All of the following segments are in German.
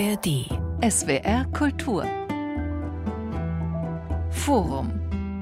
ARD. SWR Kultur. Forum.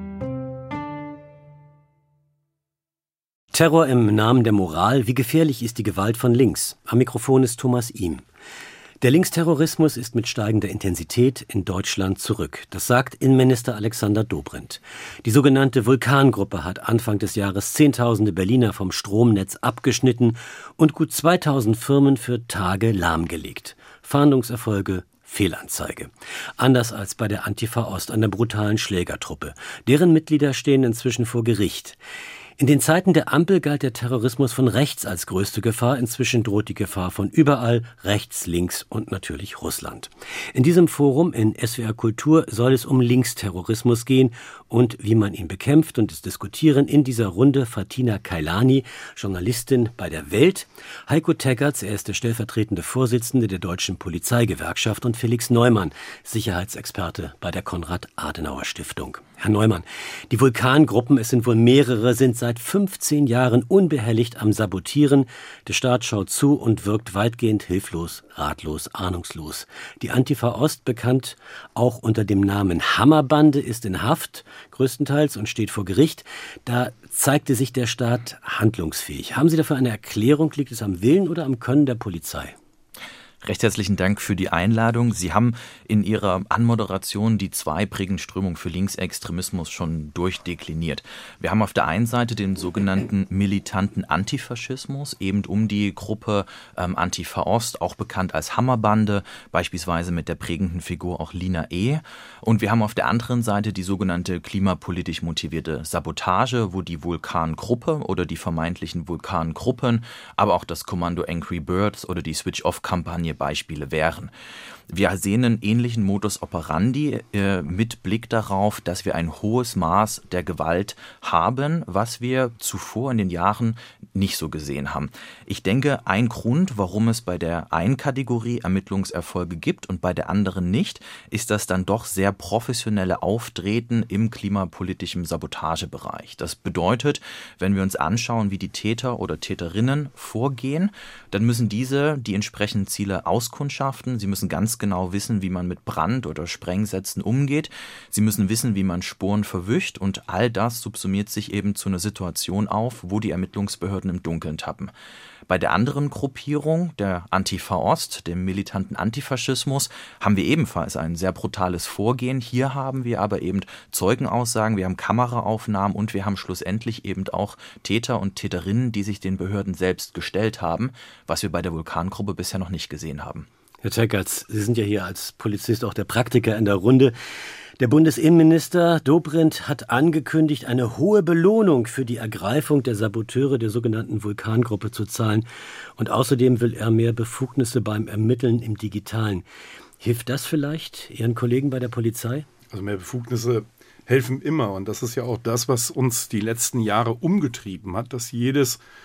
Terror im Namen der Moral. Wie gefährlich ist die Gewalt von links? Am Mikrofon ist Thomas Ihm. Der Linksterrorismus ist mit steigender Intensität in Deutschland zurück. Das sagt Innenminister Alexander Dobrindt. Die sogenannte Vulkan-Gruppe hat Anfang des Jahres Zehntausende Berliner vom Stromnetz abgeschnitten und gut 2000 Firmen für Tage lahmgelegt. Fahndungserfolge, Fehlanzeige. Anders als bei der Antifa Ost, einer brutalen Schlägertruppe. Deren Mitglieder stehen inzwischen vor Gericht. In den Zeiten der Ampel galt der Terrorismus von rechts als größte Gefahr. Inzwischen droht die Gefahr von überall, rechts, links und natürlich Russland. In diesem Forum in SWR Kultur soll es um Linksterrorismus gehen und wie man ihn bekämpft. Und es diskutieren in dieser Runde Fatina Kailani, Journalistin bei der Welt, Heiko Teggerts, er ist der stellvertretende Vorsitzende der Deutschen Polizeigewerkschaft, und Felix Neumann, Sicherheitsexperte bei der Konrad-Adenauer-Stiftung. Herr Neumann, die Vulkangruppen, es sind wohl mehrere, sind seit 15 Jahren unbehelligt am Sabotieren. Der Staat schaut zu und wirkt weitgehend hilflos, ratlos, ahnungslos. Die Antifa Ost, bekannt auch unter dem Namen Hammerbande, ist in Haft, größtenteils, und steht vor Gericht. Da zeigte sich der Staat handlungsfähig. Haben Sie dafür eine Erklärung? Liegt es am Willen oder am Können der Polizei? Recht herzlichen Dank für die Einladung. Sie haben in Ihrer Anmoderation die zwei prägenden Strömungen für Linksextremismus schon durchdekliniert. Wir haben auf der einen Seite den sogenannten militanten Antifaschismus, eben um die Gruppe Antifa Ost, auch bekannt als Hammerbande, beispielsweise mit der prägenden Figur auch Lina E. Und wir haben auf der anderen Seite die sogenannte klimapolitisch motivierte Sabotage, wo die Vulkangruppe oder die vermeintlichen Vulkangruppen, aber auch das Kommando Angry Birds oder die Switch-Off-Kampagne Beispiele wären. Wir sehen einen ähnlichen Modus operandi mit Blick darauf, dass wir ein hohes Maß der Gewalt haben, was wir zuvor in den Jahren nicht so gesehen haben. Ich denke, ein Grund, warum es bei der einen Kategorie Ermittlungserfolge gibt und bei der anderen nicht, ist das dann doch sehr professionelle Auftreten im klimapolitischen Sabotagebereich. Das bedeutet, wenn wir uns anschauen, wie die Täter oder Täterinnen vorgehen, dann müssen diese die entsprechenden Ziele auskundschaften. Sie müssen ganz genau wissen, wie man mit Brand- oder Sprengsätzen umgeht. Sie müssen wissen, wie man Spuren verwischt, und all das subsumiert sich eben zu einer Situation auf, wo die Ermittlungsbehörden im Dunkeln tappen. Bei der anderen Gruppierung, der Antifa Ost, dem militanten Antifaschismus, haben wir ebenfalls ein sehr brutales Vorgehen. Hier haben wir aber eben Zeugenaussagen, wir haben Kameraaufnahmen und wir haben schlussendlich eben auch Täter und Täterinnen, die sich den Behörden selbst gestellt haben, was wir bei der Vulkangruppe bisher noch nicht gesehen haben. Herr Teggerts, Sie sind ja hier als Polizist auch der Praktiker in der Runde. Der Bundesinnenminister Dobrindt hat angekündigt, eine hohe Belohnung für die Ergreifung der Saboteure der sogenannten Vulkangruppe zu zahlen. Und außerdem will er mehr Befugnisse beim Ermitteln im Digitalen. Hilft das vielleicht Ihren Kollegen bei der Polizei? Also mehr Befugnisse helfen immer. Und das ist ja auch das, was uns die letzten Jahre umgetrieben hat, dass jeder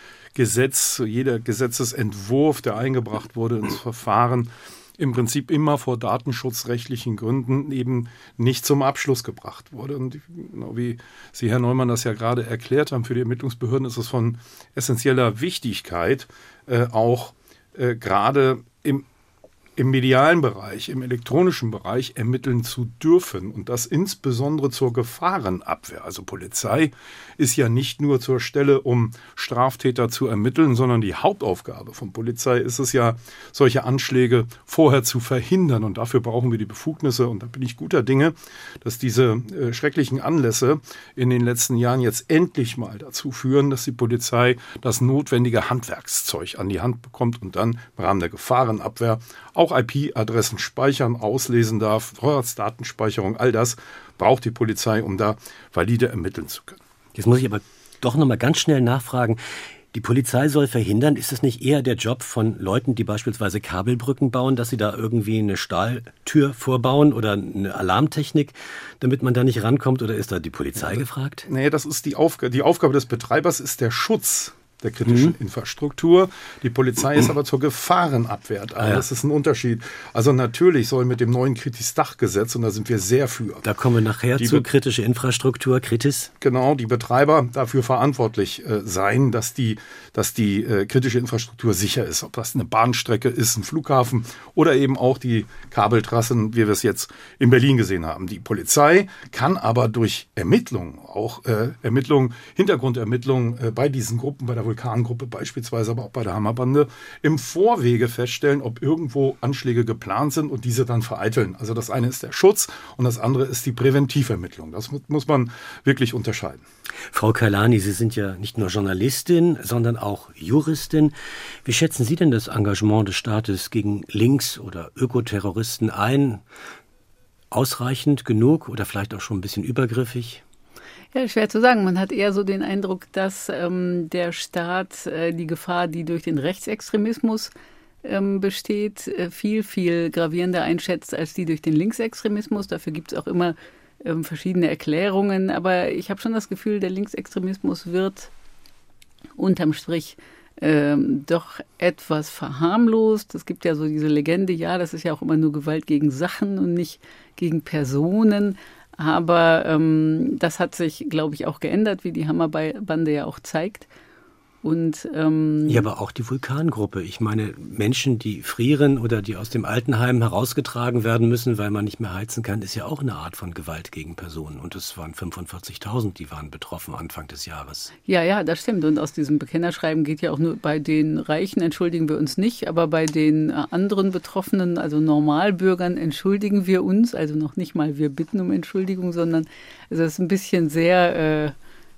Gesetzesentwurf, der eingebracht wurde ins Verfahren, im Prinzip immer vor datenschutzrechtlichen Gründen eben nicht zum Abschluss gebracht wurde. Und genau wie Sie, Herr Neumann, das ja gerade erklärt haben, für die Ermittlungsbehörden ist es von essentieller Wichtigkeit, auch gerade im medialen Bereich, im elektronischen Bereich ermitteln zu dürfen, und das insbesondere zur Gefahrenabwehr. Also Polizei ist ja nicht nur zur Stelle, um Straftäter zu ermitteln, sondern die Hauptaufgabe von Polizei ist es ja, solche Anschläge vorher zu verhindern, und dafür brauchen wir die Befugnisse, und da bin ich guter Dinge, dass diese schrecklichen Anlässe in den letzten Jahren jetzt endlich mal dazu führen, dass die Polizei das notwendige Handwerkszeug an die Hand bekommt und dann im Rahmen der Gefahrenabwehr auch IP-Adressen speichern, auslesen darf, Vorratsdatenspeicherung, all das braucht die Polizei, um da valide ermitteln zu können. Jetzt muss ich aber doch noch mal ganz schnell nachfragen. Die Polizei soll verhindern, ist es nicht eher der Job von Leuten, die beispielsweise Kabelbrücken bauen, dass sie da irgendwie eine Stahltür vorbauen oder eine Alarmtechnik, damit man da nicht rankommt, oder ist da die Polizei gefragt? Nee, das ist die Aufgabe des Betreibers, ist der Schutz der kritischen Infrastruktur. Die Polizei ist aber zur Gefahrenabwehr da. Das ist ein Unterschied. Also natürlich soll mit dem neuen Kritis-Dach-Gesetz, und da sind wir sehr für. Da kommen wir nachher zu kritische Infrastruktur, Kritis. Genau, die Betreiber dafür verantwortlich sein, dass die kritische Infrastruktur sicher ist. Ob das eine Bahnstrecke ist, ein Flughafen oder eben auch die Kabeltrassen, wie wir es jetzt in Berlin gesehen haben. Die Polizei kann aber durch Ermittlungen, auch Hintergrundermittlungen bei diesen Gruppen, bei der Vulkangruppe beispielsweise, aber auch bei der Hammerbande, im Vorwege feststellen, ob irgendwo Anschläge geplant sind und diese dann vereiteln. Also das eine ist der Schutz und das andere ist die Präventivermittlung. Das muss man wirklich unterscheiden. Frau Kailani, Sie sind ja nicht nur Journalistin, sondern auch Juristin. Wie schätzen Sie denn das Engagement des Staates gegen Links- oder Ökoterroristen ein? Ausreichend, genug oder vielleicht auch schon ein bisschen übergriffig? Ja, schwer zu sagen. Man hat eher so den Eindruck, dass der Staat die Gefahr, die durch den Rechtsextremismus besteht, viel, viel gravierender einschätzt als die durch den Linksextremismus. Dafür gibt es auch immer verschiedene Erklärungen. Aber ich habe schon das Gefühl, der Linksextremismus wird unterm Strich doch etwas verharmlost. Es gibt ja so diese Legende, ja, das ist ja auch immer nur Gewalt gegen Sachen und nicht gegen Personen. Aber das hat sich, glaube ich, auch geändert, wie die Hammerbande ja auch zeigt. Und, ja, aber auch die Vulkangruppe. Ich meine, Menschen, die frieren oder die aus dem Altenheim herausgetragen werden müssen, weil man nicht mehr heizen kann, ist ja auch eine Art von Gewalt gegen Personen. Und es waren 45.000, die waren betroffen Anfang des Jahres. Ja, das stimmt. Und aus diesem Bekennerschreiben geht ja auch nur, bei den Reichen entschuldigen wir uns nicht, aber bei den anderen Betroffenen, also Normalbürgern, entschuldigen wir uns. Also noch nicht mal wir bitten um Entschuldigung, sondern es ist ein bisschen sehr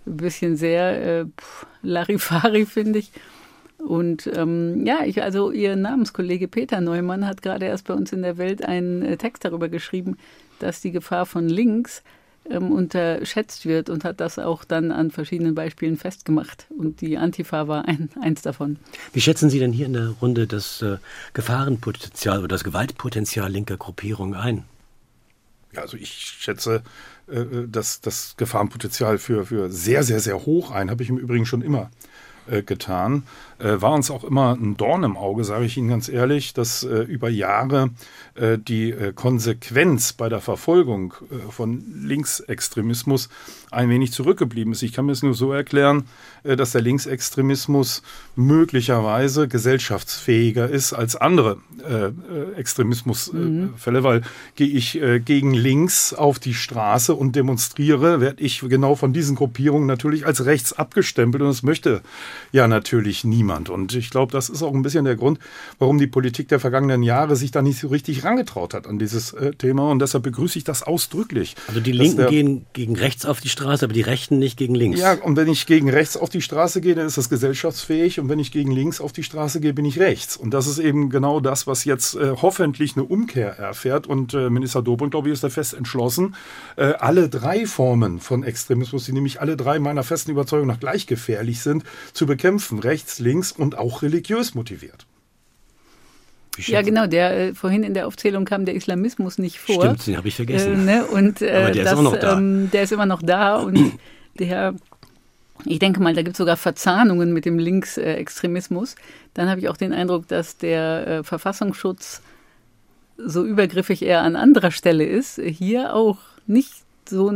Larifari, finde ich. Und also Ihr Namenskollege Peter Neumann hat gerade erst bei uns in der Welt einen Text darüber geschrieben, dass die Gefahr von links unterschätzt wird und hat das auch dann an verschiedenen Beispielen festgemacht. Und die Antifa war eins davon. Wie schätzen Sie denn hier in der Runde das Gefahrenpotenzial oder das Gewaltpotenzial linker Gruppierungen ein? Ja, also ich schätze das Gefahrenpotenzial für sehr, sehr, sehr hoch ein. Habe ich im Übrigen schon immer getan. War uns auch immer ein Dorn im Auge, sage ich Ihnen ganz ehrlich, dass über Jahre die Konsequenz bei der Verfolgung von Linksextremismus ein wenig zurückgeblieben ist. Ich kann mir es nur so erklären, dass der Linksextremismus möglicherweise gesellschaftsfähiger ist als andere Extremismusfälle, weil gehe ich gegen links auf die Straße und demonstriere, werde ich genau von diesen Gruppierungen natürlich als rechts abgestempelt und das möchte ja natürlich niemand. Und ich glaube, das ist auch ein bisschen der Grund, warum die Politik der vergangenen Jahre sich da nicht so richtig rangetraut hat an dieses Thema. Und deshalb begrüße ich das ausdrücklich. Also die Linken gehen gegen rechts auf die Straße, aber die Rechten nicht gegen links. Ja, und wenn ich gegen rechts auf die Straße gehe, dann ist das gesellschaftsfähig. Und wenn ich gegen links auf die Straße gehe, bin ich rechts. Und das ist eben genau das, was jetzt hoffentlich eine Umkehr erfährt. Und Minister Dobrindt, glaube ich, ist da fest entschlossen, alle drei Formen von Extremismus, die nämlich alle drei meiner festen Überzeugung nach gleich gefährlich sind, zu bekämpfen. Rechts, links und auch religiös motiviert. Ja, genau. Vorhin in der Aufzählung kam der Islamismus nicht vor. Stimmt, den habe ich vergessen. Und aber der ist auch noch da. Der ist immer noch da und ich denke mal, da gibt es sogar Verzahnungen mit dem Linksextremismus. Dann habe ich auch den Eindruck, dass der Verfassungsschutz so übergriffig eher an anderer Stelle ist. Hier auch nicht so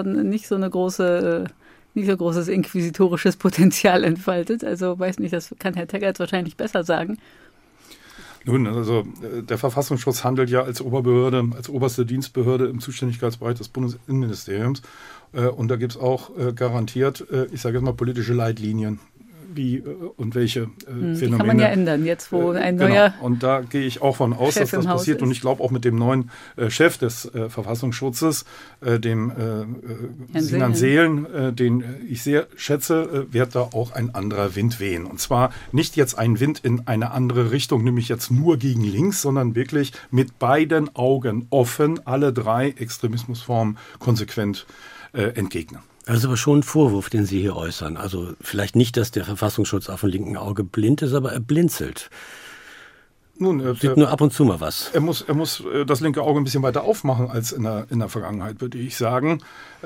großes inquisitorisches Potenzial entfaltet. Also weiß nicht, das kann Herr Teggerts wahrscheinlich besser sagen. Nun, also der Verfassungsschutz handelt ja als Oberbehörde, als oberste Dienstbehörde im Zuständigkeitsbereich des Bundesinnenministeriums. Und da gibt es auch garantiert, ich sage jetzt mal, politische Leitlinien, wie und welche Phänomene. Die kann man ja ändern, jetzt wo ein neuer Genau. Und da gehe ich auch von aus, dass das passiert. Und ich glaube auch mit dem neuen Chef des Verfassungsschutzes, dem Sinan Seelen, den ich sehr schätze, wird da auch ein anderer Wind wehen. Und zwar nicht jetzt ein Wind in eine andere Richtung, nämlich jetzt nur gegen links, sondern wirklich mit beiden Augen offen alle drei Extremismusformen konsequent entgegnen. Das ist aber schon ein Vorwurf, den Sie hier äußern. Also vielleicht nicht, dass der Verfassungsschutz auf dem linken Auge blind ist, aber er blinzelt. Nun, sieht nur ab und zu mal was. Er muss das linke Auge ein bisschen weiter aufmachen als in der Vergangenheit, würde ich sagen.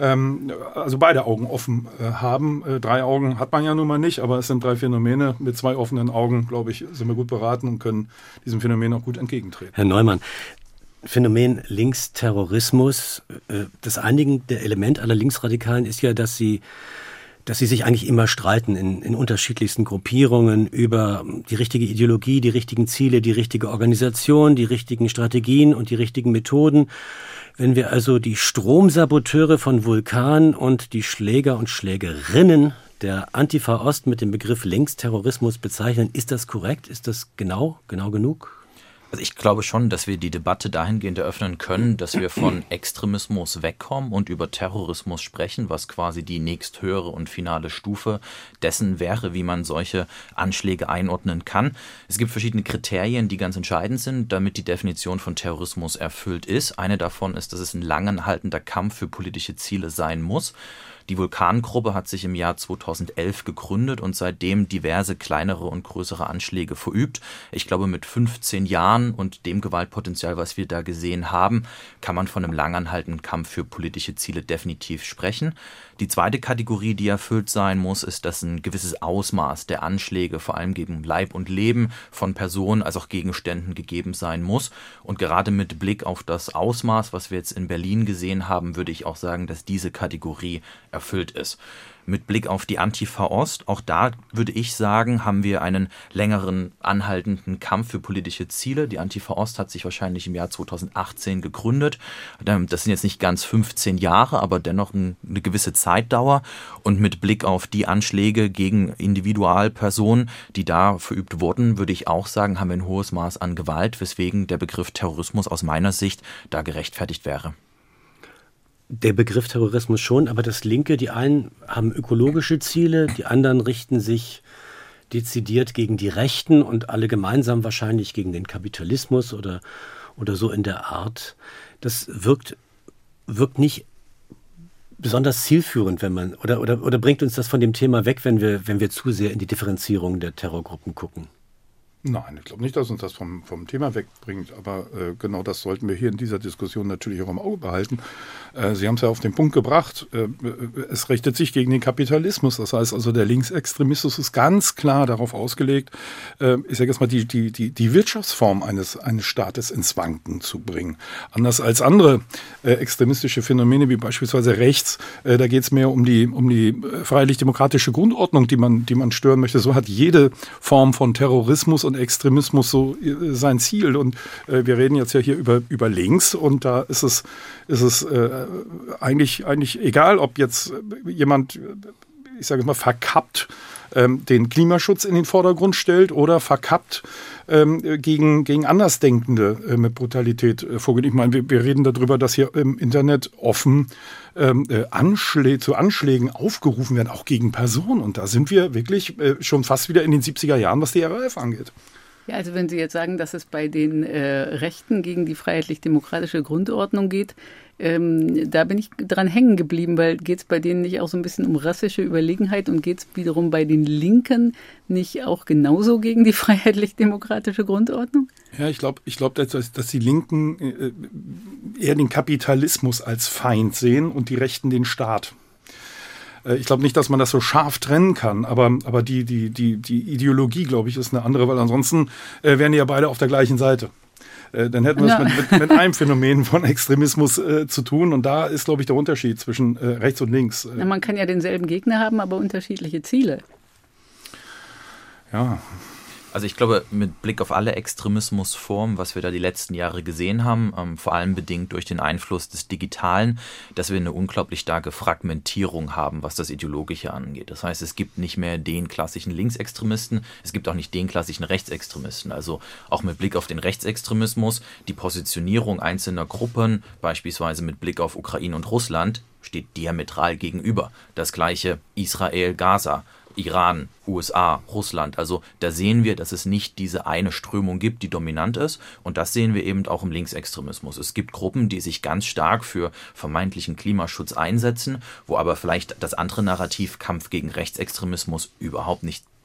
Also beide Augen offen haben. 3 Augen hat man ja nun mal nicht, aber es sind 3 Phänomene. Mit 2 offenen Augen, glaube ich, sind wir gut beraten und können diesem Phänomen auch gut entgegentreten. Herr Neumann, Phänomen Linksterrorismus, das einigende Element aller Linksradikalen ist ja, dass sie sich eigentlich immer streiten in unterschiedlichsten Gruppierungen über die richtige Ideologie, die richtigen Ziele, die richtige Organisation, die richtigen Strategien und die richtigen Methoden. Wenn wir also die Stromsaboteure von Vulkan und die Schläger und Schlägerinnen der Antifa Ost mit dem Begriff Linksterrorismus bezeichnen, ist das korrekt? Ist das genau genug? Also ich glaube schon, dass wir die Debatte dahingehend eröffnen können, dass wir von Extremismus wegkommen und über Terrorismus sprechen, was quasi die nächsthöhere und finale Stufe dessen wäre, wie man solche Anschläge einordnen kann. Es gibt verschiedene Kriterien, die ganz entscheidend sind, damit die Definition von Terrorismus erfüllt ist. Eine davon ist, dass es ein langanhaltender Kampf für politische Ziele sein muss. Die Vulkan-Gruppe hat sich im Jahr 2011 gegründet und seitdem diverse kleinere und größere Anschläge verübt. Ich glaube, mit 15 Jahren und dem Gewaltpotenzial, was wir da gesehen haben, kann man von einem langanhaltenden Kampf für politische Ziele definitiv sprechen. Die zweite Kategorie, die erfüllt sein muss, ist, dass ein gewisses Ausmaß der Anschläge vor allem gegen Leib und Leben von Personen als auch Gegenständen gegeben sein muss. Und gerade mit Blick auf das Ausmaß, was wir jetzt in Berlin gesehen haben, würde ich auch sagen, dass diese Kategorie erfüllt ist. Mit Blick auf die Antifa Ost, auch da würde ich sagen, haben wir einen längeren anhaltenden Kampf für politische Ziele. Die Antifa Ost hat sich wahrscheinlich im Jahr 2018 gegründet. Das sind jetzt nicht ganz 15 Jahre, aber dennoch eine gewisse Zeitdauer. Und mit Blick auf die Anschläge gegen Individualpersonen, die da verübt wurden, würde ich auch sagen, haben wir ein hohes Maß an Gewalt, weswegen der Begriff Terrorismus aus meiner Sicht da gerechtfertigt wäre. Der Begriff Terrorismus schon, aber das Linke, die einen haben ökologische Ziele, die anderen richten sich dezidiert gegen die Rechten und alle gemeinsam wahrscheinlich gegen den Kapitalismus oder so in der Art. Das wirkt nicht besonders zielführend, wenn man oder bringt uns das von dem Thema weg, wenn wir zu sehr in die Differenzierung der Terrorgruppen gucken. Nein, ich glaube nicht, dass uns das vom Thema wegbringt, aber genau das sollten wir hier in dieser Diskussion natürlich auch im Auge behalten. Sie haben es ja auf den Punkt gebracht, es richtet sich gegen den Kapitalismus, das heißt also der Linksextremismus ist ganz klar darauf ausgelegt, ich sage jetzt mal, die Wirtschaftsform eines Staates ins Wanken zu bringen. Anders als andere extremistische Phänomene wie beispielsweise rechts, da geht es mehr um die freiheitlich-demokratische Grundordnung, die man stören möchte. So hat jede Form von Terrorismus und Extremismus so sein Ziel. Und wir reden jetzt ja hier über links und da ist es eigentlich egal, ob jetzt jemand, ich sage es mal, verkappt den Klimaschutz in den Vordergrund stellt oder verkappt gegen Andersdenkende mit Brutalität vorgeht. Ich meine, wir reden darüber, dass hier im Internet offen zu Anschlägen aufgerufen werden, auch gegen Personen. Und da sind wir wirklich schon fast wieder in den 70er Jahren, was die RAF angeht. Ja, also wenn Sie jetzt sagen, dass es bei den Rechten gegen die freiheitlich-demokratische Grundordnung geht, da bin ich dran hängen geblieben, weil geht es bei denen nicht auch so ein bisschen um rassische Überlegenheit und geht es wiederum bei den Linken nicht auch genauso gegen die freiheitlich-demokratische Grundordnung? Ja, ich glaube, dass die Linken eher den Kapitalismus als Feind sehen und die Rechten den Staat. Ich glaube nicht, dass man das so scharf trennen kann, aber die Ideologie, glaube ich, ist eine andere, weil ansonsten wären die ja beide auf der gleichen Seite. Dann hätten wir es mit einem Phänomen von Extremismus zu tun und da ist, glaube ich, der Unterschied zwischen rechts und links. Na, man kann ja denselben Gegner haben, aber unterschiedliche Ziele. Ja. Also ich glaube, mit Blick auf alle Extremismusformen, was wir da die letzten Jahre gesehen haben, vor allem bedingt durch den Einfluss des Digitalen, dass wir eine unglaublich starke Fragmentierung haben, was das Ideologische angeht. Das heißt, es gibt nicht mehr den klassischen Linksextremisten, es gibt auch nicht den klassischen Rechtsextremisten. Also auch mit Blick auf den Rechtsextremismus, die Positionierung einzelner Gruppen, beispielsweise mit Blick auf Ukraine und Russland, steht diametral gegenüber. Das gleiche Israel, Gaza, Iran, USA, Russland. Also da sehen wir, dass es nicht diese eine Strömung gibt, die dominant ist. Und das sehen wir eben auch im Linksextremismus. Es gibt Gruppen, die sich ganz stark für vermeintlichen Klimaschutz einsetzen, wo aber vielleicht das andere Narrativ Kampf gegen Rechtsextremismus überhaupt nicht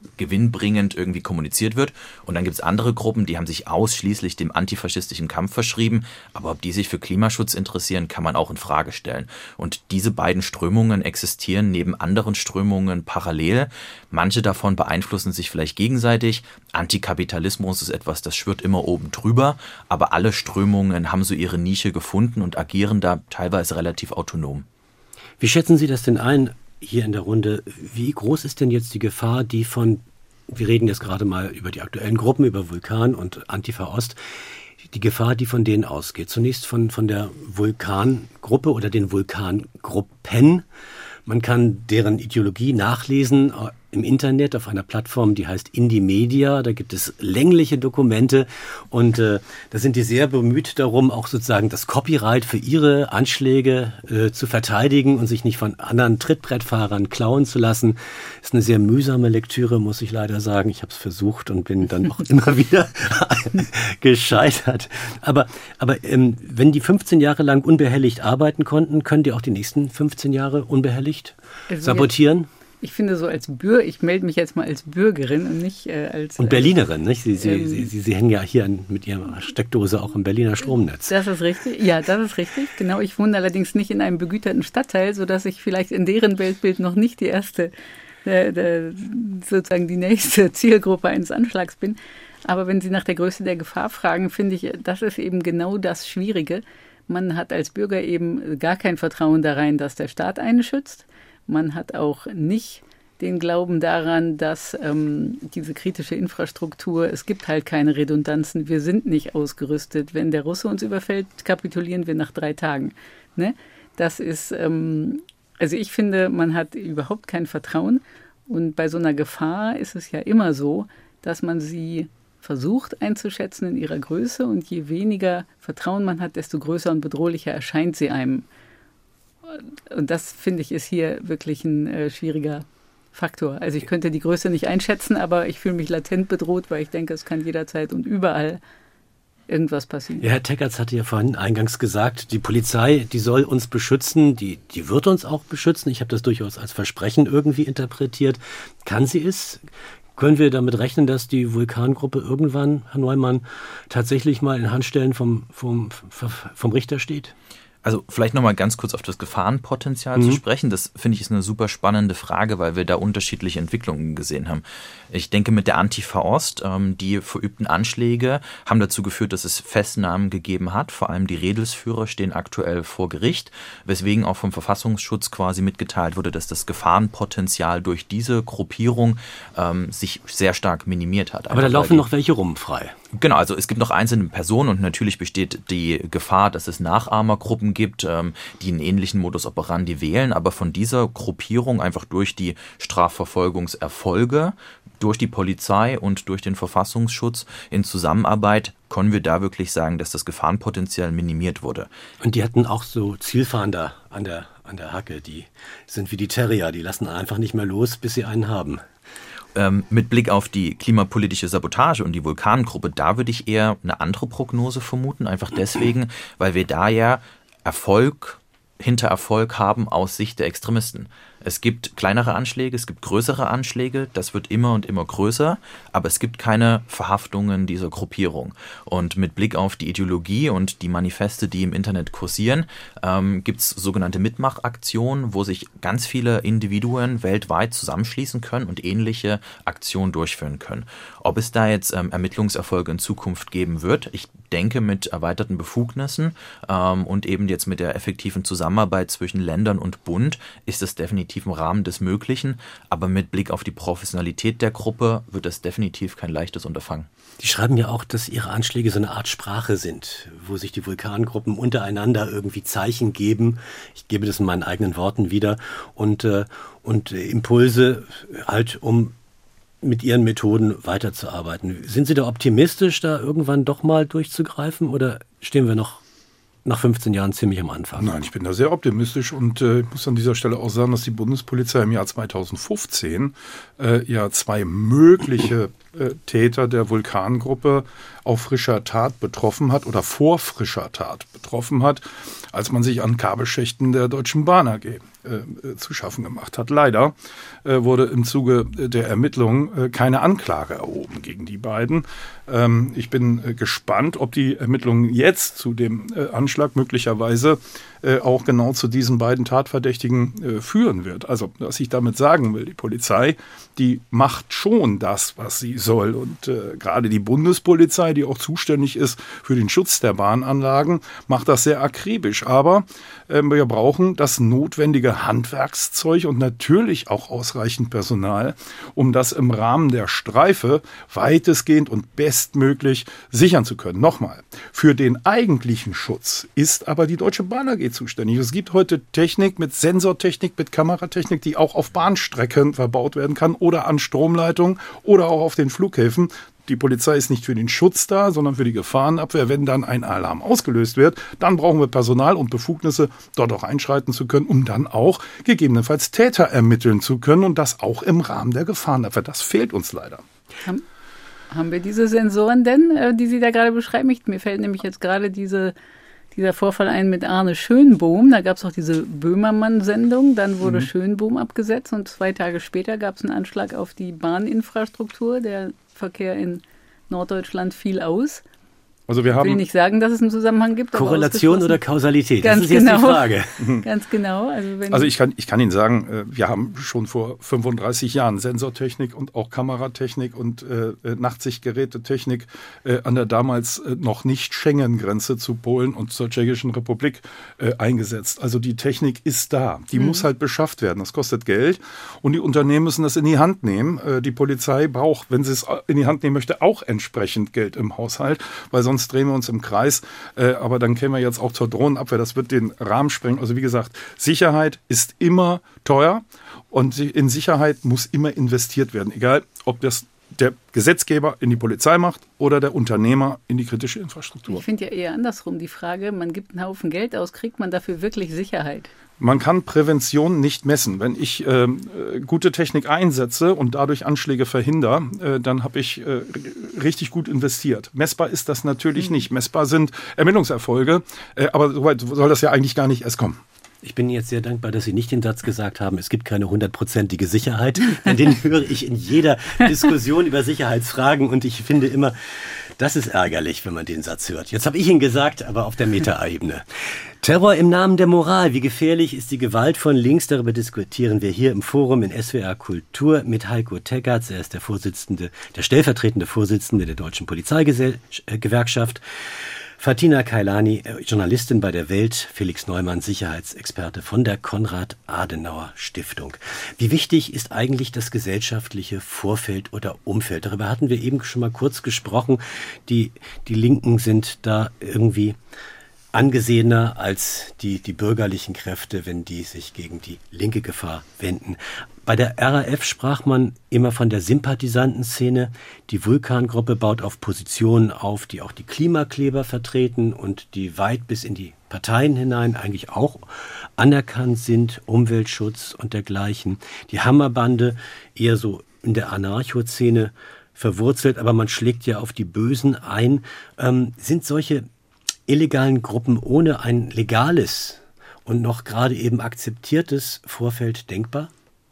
gewinnbringend irgendwie kommuniziert wird. Und dann gibt es andere Gruppen, die haben sich ausschließlich dem antifaschistischen Kampf verschrieben. Aber ob die sich für Klimaschutz interessieren, kann man auch in Frage stellen. Und diese beiden Strömungen existieren neben anderen Strömungen parallel. Manche davon beeinflussen sich vielleicht gegenseitig. Antikapitalismus ist etwas, das schwirrt immer oben drüber. Aber alle Strömungen haben so ihre Nische gefunden und agieren da teilweise relativ autonom. Wie schätzen Sie das denn ein hier in der Runde? Wie groß ist denn jetzt die Gefahr, die wir reden jetzt gerade mal über die aktuellen Gruppen, über Vulkan und Antifa Ost, die Gefahr, die von denen ausgeht? Zunächst von der Vulkangruppe oder den Vulkangruppen. Man kann deren Ideologie nachlesen im Internet auf einer Plattform, die heißt Indymedia. Da gibt es längliche Dokumente und da sind die sehr bemüht darum, auch sozusagen das Copyright für ihre Anschläge zu verteidigen und sich nicht von anderen Trittbrettfahrern klauen zu lassen. Ist eine sehr mühsame Lektüre, muss ich leider sagen. Ich habe es versucht und bin dann auch immer wieder gescheitert. Aber wenn die 15 Jahre lang unbehelligt arbeiten konnten, können die auch die nächsten 15 Jahre unbehelligt sabotieren? Ich finde so ich melde mich jetzt mal als Bürgerin und nicht als... Und Berlinerin, nicht? Sie hängen ja hier mit Ihrer Steckdose auch im Berliner Stromnetz. Das ist richtig, ja, das ist richtig. Genau, ich wohne allerdings nicht in einem begüterten Stadtteil, sodass ich vielleicht in deren Weltbild noch nicht die erste, sozusagen die nächste Zielgruppe eines Anschlags bin. Aber wenn Sie nach der Größe der Gefahr fragen, finde ich, das ist eben genau das Schwierige. Man hat als Bürger eben gar kein Vertrauen da rein, dass der Staat einen schützt. Man hat auch nicht den Glauben daran, dass diese kritische Infrastruktur, es gibt halt keine Redundanzen, wir sind nicht ausgerüstet. Wenn der Russe uns überfällt, kapitulieren wir nach 3 Tagen. Ne? Das ist, also ich finde, man hat überhaupt kein Vertrauen. Und bei so einer Gefahr ist es ja immer so, dass man sie versucht einzuschätzen in ihrer Größe. Und je weniger Vertrauen man hat, desto größer und bedrohlicher erscheint sie einem. Und das, finde ich, ist hier wirklich ein schwieriger Faktor. Also ich könnte die Größe nicht einschätzen, aber ich fühle mich latent bedroht, weil ich denke, es kann jederzeit und überall irgendwas passieren. Ja, Herr Teckertz hatte ja vorhin eingangs gesagt, die Polizei, die soll uns beschützen, die wird uns auch beschützen. Ich habe das durchaus als Versprechen irgendwie interpretiert. Kann sie es? Können wir damit rechnen, dass die Vulkangruppe irgendwann, Herr Neumann, tatsächlich mal in Handstellen vom Richter steht? Also vielleicht nochmal ganz kurz auf das Gefahrenpotenzial zu sprechen. Das finde ich ist eine super spannende Frage, weil wir da unterschiedliche Entwicklungen gesehen haben. Ich denke, mit der Antifa Ost, die verübten Anschläge haben dazu geführt, dass es Festnahmen gegeben hat. Vor allem die Redelsführer stehen aktuell vor Gericht, weswegen auch vom Verfassungsschutz quasi mitgeteilt wurde, dass das Gefahrenpotenzial durch diese Gruppierung sich sehr stark minimiert hat. Aber da laufen noch welche rum frei. Genau, also es gibt noch einzelne Personen und natürlich besteht die Gefahr, dass es Nachahmergruppen gibt, die einen ähnlichen Modus operandi wählen, aber von dieser Gruppierung einfach durch die Strafverfolgungserfolge, durch die Polizei und durch den Verfassungsschutz in Zusammenarbeit können wir da wirklich sagen, dass das Gefahrenpotenzial minimiert wurde. Und die hatten auch so Zielfahnder an der Hacke, die sind wie die Terrier, die lassen einfach nicht mehr los, bis sie einen haben. Mit Blick auf die klimapolitische Sabotage und die Vulkangruppe, da würde ich eher eine andere Prognose vermuten, einfach deswegen, weil wir da ja Erfolg hinter Erfolg haben aus Sicht der Extremisten. Es gibt kleinere Anschläge, es gibt größere Anschläge, das wird immer und immer größer, aber es gibt keine Verhaftungen dieser Gruppierung. Und mit Blick auf die Ideologie und die Manifeste, die im Internet kursieren, gibt es sogenannte Mitmachaktionen, wo sich ganz viele Individuen weltweit zusammenschließen können und ähnliche Aktionen durchführen können. Ob es da jetzt Ermittlungserfolge in Zukunft geben wird, ich denke mit erweiterten Befugnissen und eben jetzt mit der effektiven Zusammenarbeit zwischen Ländern und Bund ist es definitiv im Rahmen des Möglichen, aber mit Blick auf die Professionalität der Gruppe wird das definitiv kein leichtes Unterfangen. Die schreiben ja auch, dass ihre Anschläge so eine Art Sprache sind, wo sich die Vulkangruppen untereinander irgendwie Zeichen geben. Ich gebe das in meinen eigenen Worten wieder und Impulse halt, um mit ihren Methoden weiterzuarbeiten. Sind Sie da optimistisch, da irgendwann doch mal durchzugreifen oder stehen wir noch nach 15 Jahren ziemlich am Anfang? Nein, ich bin da sehr optimistisch und muss an dieser Stelle auch sagen, dass die Bundespolizei im Jahr 2015 ja 2 mögliche Täter der Vulkangruppe auf frischer Tat betroffen hat oder vor frischer Tat betroffen hat, als man sich an Kabelschächten der Deutschen Bahn AG zu schaffen gemacht hat. Leider wurde im Zuge der Ermittlungen keine Anklage erhoben gegen die beiden. Ich bin gespannt, ob die Ermittlungen jetzt zu dem Anschlag möglicherweise auch genau zu diesen beiden Tatverdächtigen führen wird. Also, was ich damit sagen will, die Polizei, die macht schon das, was sie soll. Und gerade die Bundespolizei, die auch zuständig ist für den Schutz der Bahnanlagen, macht das sehr akribisch. Aber wir brauchen das notwendige Handwerkszeug und natürlich auch ausreichend Personal, um das im Rahmen der Streife weitestgehend und bestmöglich sichern zu können. Nochmal, für den eigentlichen Schutz ist aber die Deutsche Bahn AG zuständig. Es gibt heute Technik mit Sensortechnik, mit Kameratechnik, die auch auf Bahnstrecken verbaut werden kann oder an Stromleitungen oder auch auf den Flughäfen. Die Polizei ist nicht für den Schutz da, sondern für die Gefahrenabwehr. Wenn dann ein Alarm ausgelöst wird, dann brauchen wir Personal und Befugnisse, dort auch einschreiten zu können, um dann auch gegebenenfalls Täter ermitteln zu können und das auch im Rahmen der Gefahrenabwehr. Das fehlt uns leider. Haben wir diese Sensoren denn, die Sie da gerade beschreiben? Mir fällt nämlich jetzt gerade dieser Vorfall ein mit Arne Schönbohm. Da gab es auch diese Böhmermann-Sendung. Dann wurde Schönbohm abgesetzt und 2 Tage später gab es einen Anschlag auf die Bahninfrastruktur. Der Verkehr in Norddeutschland fiel aus. Also wir haben, ich will nicht sagen, dass es einen Zusammenhang gibt. Korrelation oder Kausalität? Ganz das ist jetzt die Frage. Ganz genau. Also ich kann Ihnen sagen, wir haben schon vor 35 Jahren Sensortechnik und auch Kameratechnik und Nachtsichtgerätetechnik an der damals noch nicht Schengen-Grenze zu Polen und zur Tschechischen Republik eingesetzt. Also die Technik ist da. Die muss halt beschafft werden. Das kostet Geld und die Unternehmen müssen das in die Hand nehmen. Die Polizei braucht, wenn sie es in die Hand nehmen möchte, auch entsprechend Geld im Haushalt, weil sonst drehen wir uns im Kreis. Aber dann kämen wir jetzt auch zur Drohnenabwehr. Das wird den Rahmen sprengen. Also wie gesagt, Sicherheit ist immer teuer und in Sicherheit muss immer investiert werden. Egal, ob das der Gesetzgeber in die Polizei macht oder der Unternehmer in die kritische Infrastruktur. Ich finde ja eher andersrum die Frage, man gibt einen Haufen Geld aus, kriegt man dafür wirklich Sicherheit? Man kann Prävention nicht messen. Wenn ich gute Technik einsetze und dadurch Anschläge verhindere, dann habe ich richtig gut investiert. Messbar ist das natürlich nicht. Messbar sind Ermittlungserfolge, aber soweit soll das ja eigentlich gar nicht erst kommen. Ich bin jetzt sehr dankbar, dass Sie nicht den Satz gesagt haben, es gibt keine 100%ige Sicherheit. Den höre ich in jeder Diskussion über Sicherheitsfragen und ich finde immer, das ist ärgerlich, wenn man den Satz hört. Jetzt habe ich ihn gesagt, aber auf der Metaebene. Terror im Namen der Moral. Wie gefährlich ist die Gewalt von links? Darüber diskutieren wir hier im Forum in SWR Kultur mit Heiko Teggerts. Er ist der stellvertretende Vorsitzende der Deutschen Polizeigewerkschaft. Fatina Kailani, Journalistin bei der Welt, Felix Neumann, Sicherheitsexperte von der Konrad-Adenauer-Stiftung. Wie wichtig ist eigentlich das gesellschaftliche Vorfeld oder Umfeld? Darüber hatten wir eben schon mal kurz gesprochen. Die Linken sind da irgendwie angesehener als die bürgerlichen Kräfte, wenn die sich gegen die linke Gefahr wenden. Bei der RAF sprach man immer von der Sympathisantenszene. Die Vulkan-Gruppe baut auf Positionen auf, die auch die Klimakleber vertreten und die weit bis in die Parteien hinein eigentlich auch anerkannt sind, Umweltschutz und dergleichen. Die Hammerbande eher so in der Anarcho-Szene verwurzelt, aber man schlägt ja auf die Bösen ein. Sind solche illegalen Gruppen ohne ein legales und noch gerade eben akzeptiertes Vorfeld denkbar?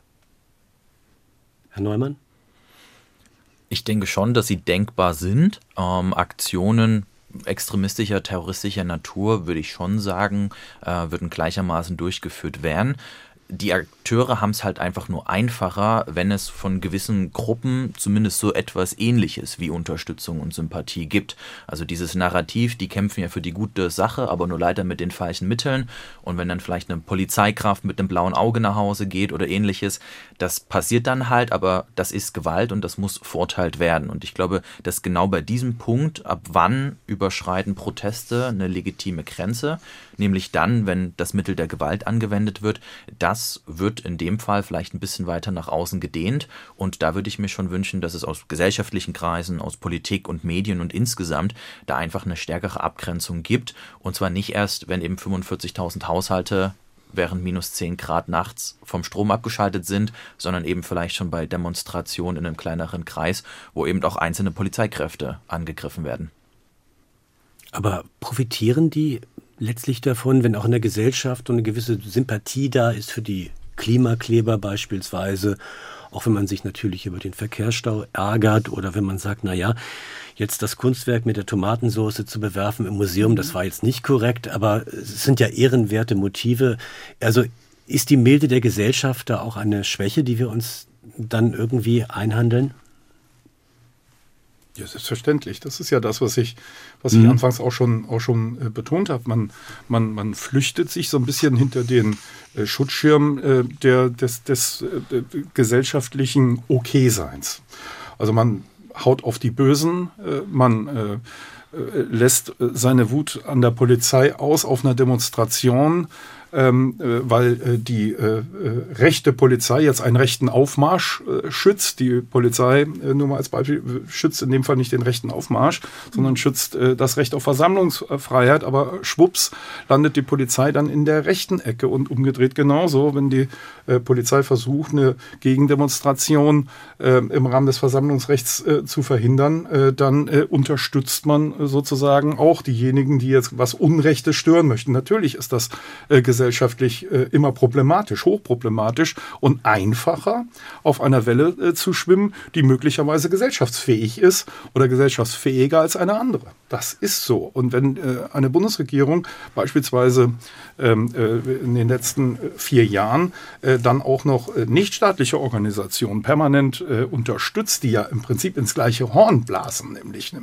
Herr Neumann? Ich denke schon, dass sie denkbar sind. Aktionen extremistischer, terroristischer Natur, würde ich schon sagen, würden gleichermaßen durchgeführt werden. Die Akteure haben es halt einfach nur einfacher, wenn es von gewissen Gruppen zumindest so etwas Ähnliches wie Unterstützung und Sympathie gibt. Also dieses Narrativ, die kämpfen ja für die gute Sache, aber nur leider mit den falschen Mitteln. Und wenn dann vielleicht eine Polizeikraft mit einem blauen Auge nach Hause geht oder Ähnliches, das passiert dann halt, aber das ist Gewalt und das muss verurteilt werden. Und ich glaube, dass genau bei diesem Punkt, ab wann überschreiten Proteste eine legitime Grenze, nämlich dann, wenn das Mittel der Gewalt angewendet wird, das wird in dem Fall vielleicht ein bisschen weiter nach außen gedehnt und da würde ich mir schon wünschen, dass es aus gesellschaftlichen Kreisen, aus Politik und Medien und insgesamt da einfach eine stärkere Abgrenzung gibt und zwar nicht erst, wenn eben 45.000 Haushalte während minus 10 Grad nachts vom Strom abgeschaltet sind, sondern eben vielleicht schon bei Demonstrationen in einem kleineren Kreis, wo eben auch einzelne Polizeikräfte angegriffen werden. Aber profitieren die letztlich davon, wenn auch in der Gesellschaft eine gewisse Sympathie da ist für die Klimakleber beispielsweise, auch wenn man sich natürlich über den Verkehrsstau ärgert oder wenn man sagt, naja, jetzt das Kunstwerk mit der Tomatensauce zu bewerfen im Museum, das war jetzt nicht korrekt, aber es sind ja ehrenwerte Motive. Also ist die Milde der Gesellschaft da auch eine Schwäche, die wir uns dann irgendwie einhandeln? Ja, selbstverständlich. Das ist ja das, was ich anfangs auch schon betont habe. Man flüchtet sich so ein bisschen hinter den Schutzschirm des gesellschaftlichen Okay-Seins. Also man haut auf die Bösen, man lässt seine Wut an der Polizei aus auf einer Demonstration, weil die rechte Polizei jetzt einen rechten Aufmarsch schützt. Die Polizei, nur mal als Beispiel, schützt in dem Fall nicht den rechten Aufmarsch, sondern schützt das Recht auf Versammlungsfreiheit. Aber schwupps landet die Polizei dann in der rechten Ecke und umgedreht genauso. Wenn die Polizei versucht, eine Gegendemonstration im Rahmen des Versammlungsrechts zu verhindern, dann unterstützt man sozusagen auch diejenigen, die jetzt was Unrechtes stören möchten. Natürlich ist das gesellschaftlich immer problematisch, hochproblematisch und einfacher, auf einer Welle zu schwimmen, die möglicherweise gesellschaftsfähig ist oder gesellschaftsfähiger als eine andere. Das ist so. Und wenn eine Bundesregierung beispielsweise in den letzten 4 Jahren dann auch noch nichtstaatliche Organisationen permanent unterstützt, die ja im Prinzip ins gleiche Horn blasen, nämlich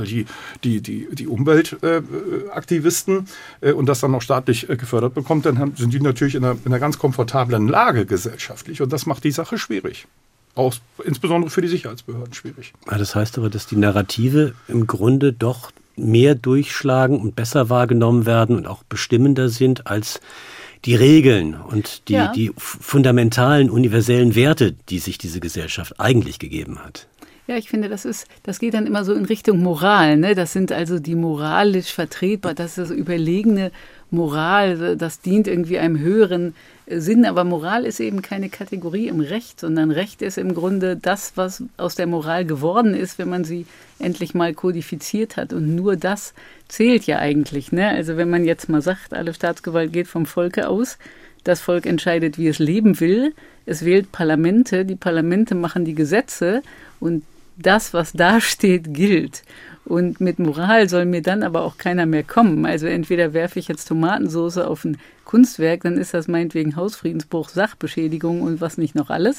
die Umweltaktivisten und das dann noch staatlich gefördert bekommt, dann sind die natürlich in einer ganz komfortablen Lage gesellschaftlich und das macht die Sache schwierig. Auch insbesondere für die Sicherheitsbehörden schwierig. Das heißt aber, dass die Narrative im Grunde doch mehr durchschlagen und besser wahrgenommen werden und auch bestimmender sind als die Regeln und die fundamentalen, universellen Werte, die sich diese Gesellschaft eigentlich gegeben hat. Ja, ich finde, das geht dann immer so in Richtung Moral, ne? Das sind also die moralisch vertretbar, das ist das überlegene Moral, das dient irgendwie einem höheren Sinn, aber Moral ist eben keine Kategorie im Recht, sondern Recht ist im Grunde das, was aus der Moral geworden ist, wenn man sie endlich mal kodifiziert hat und nur das zählt ja eigentlich, ne? Also wenn man jetzt mal sagt, alle Staatsgewalt geht vom Volke aus, das Volk entscheidet, wie es leben will, es wählt Parlamente, die Parlamente machen die Gesetze und das, was da steht, gilt. Und mit Moral soll mir dann aber auch keiner mehr kommen. Also entweder werfe ich jetzt Tomatensauce auf ein Kunstwerk, dann ist das meinetwegen Hausfriedensbruch, Sachbeschädigung und was nicht noch alles.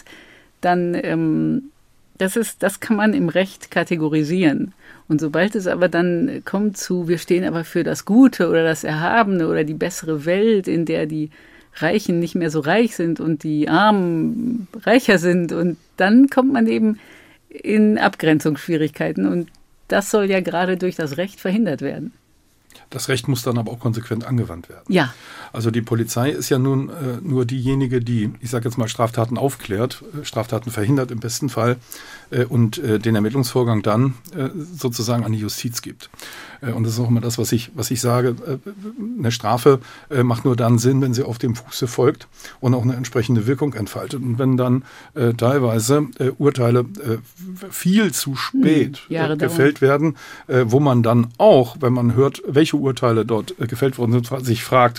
Dann, das kann man im Recht kategorisieren. Und sobald es aber dann kommt zu, wir stehen aber für das Gute oder das Erhabene oder die bessere Welt, in der die Reichen nicht mehr so reich sind und die Armen reicher sind, und dann kommt man eben in Abgrenzungsschwierigkeiten und das soll ja gerade durch das Recht verhindert werden. Das Recht muss dann aber auch konsequent angewandt werden. Ja. Also die Polizei ist ja nun nur diejenige, die, ich sage jetzt mal, Straftaten aufklärt, Straftaten verhindert im besten Fall und den Ermittlungsvorgang dann sozusagen an die Justiz gibt. Und das ist auch immer das, was ich sage. Eine Strafe macht nur dann Sinn, wenn sie auf dem Fuße folgt und auch eine entsprechende Wirkung entfaltet. Und wenn dann teilweise Urteile viel zu spät gefällt werden, wo man dann auch, wenn man hört, welche Urteile dort gefällt worden sind, sich fragt,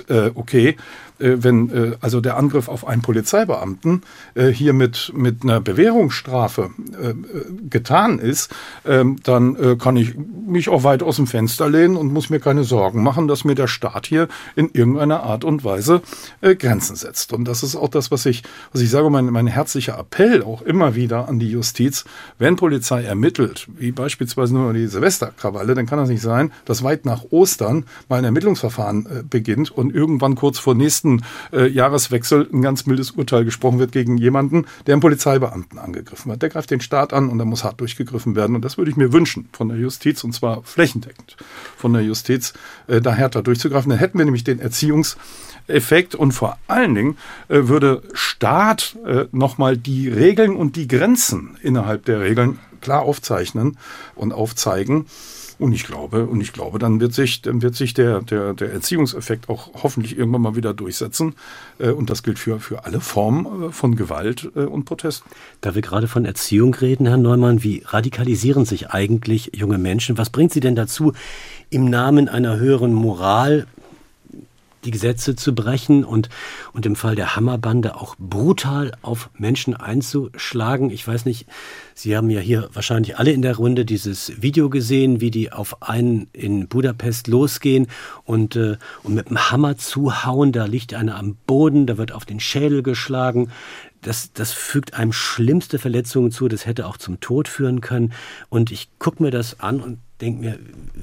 wenn also der Angriff auf einen Polizeibeamten hier mit einer Bewährungsstrafe getan ist, dann kann ich mich auch weit aus dem Fenster lehnen und muss mir keine Sorgen machen, dass mir der Staat hier in irgendeiner Art und Weise Grenzen setzt. Und das ist auch das, was ich sage, mein herzlicher Appell auch immer wieder an die Justiz. Wenn Polizei ermittelt, wie beispielsweise nur die Silvesterkrawalle, dann kann das nicht sein, dass weit nach Ostern mal ein Ermittlungsverfahren beginnt und irgendwann kurz vor nächsten Jahreswechsel ein ganz mildes Urteil gesprochen wird gegen jemanden, der einen Polizeibeamten angegriffen hat. Der greift den Staat an und da muss hart durchgegriffen werden. Und das würde ich mir wünschen von der Justiz, und zwar flächendeckend von der Justiz, da härter durchzugreifen. Dann hätten wir nämlich den Erziehungseffekt und vor allen Dingen würde Staat nochmal die Regeln und die Grenzen innerhalb der Regeln klar aufzeichnen und aufzeigen. Und ich glaube, dann wird sich der Erziehungseffekt auch hoffentlich irgendwann mal wieder durchsetzen. Und das gilt für alle Formen von Gewalt und Protest. Da wir gerade von Erziehung reden, Herr Neumann, wie radikalisieren sich eigentlich junge Menschen? Was bringt sie denn dazu, im Namen einer höheren Moral die Gesetze zu brechen und im Fall der Hammerbande auch brutal auf Menschen einzuschlagen. Ich weiß nicht, Sie haben ja hier wahrscheinlich alle in der Runde dieses Video gesehen, wie die auf einen in Budapest losgehen und mit dem Hammer zuhauen. Da liegt einer am Boden, da wird auf den Schädel geschlagen. Das fügt einem schlimmste Verletzungen zu, das hätte auch zum Tod führen können. Und ich gucke mir das an und denke mir,